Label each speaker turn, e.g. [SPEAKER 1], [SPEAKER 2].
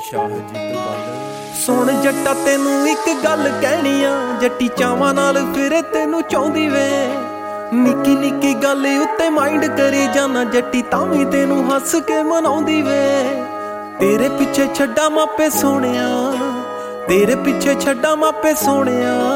[SPEAKER 1] ਸ਼ਾਹਜੀਤ ਬਾਲ।
[SPEAKER 2] ਸੁਣ ਜੱਟਾ ਤੈਨੂੰ ਇੱਕ ਗੱਲ ਕਹਿਣੀ ਆ, ਜੱਟੀ ਚਾਵਾਂ ਨਾਲ ਫਿਰੇ ਤੈਨੂੰ ਚਾਹੁੰਦੀ ਵੇ। ਨਿੱਕੀ ਨਿੱਕੀ ਗੱਲ ਉੱਤੇ ਮਾਈਂਡ ਕਰੀ ਜਾਣਾ, ਜੱਟੀ ਤਾਂ ਵੀ ਤੈਨੂੰ ਹੱਸ ਕੇ ਮਨਾਉਂਦੀ ਵੇ। ਤੇਰੇ ਪਿੱਛੇ ਛੱਡਾਂ ਮਾਪੇ ਸੋਹਣਿਆ, ਤੇਰੇ ਪਿੱਛੇ ਛੱਡਾਂ ਮਾਪੇ ਸੋਹਣਿਆ।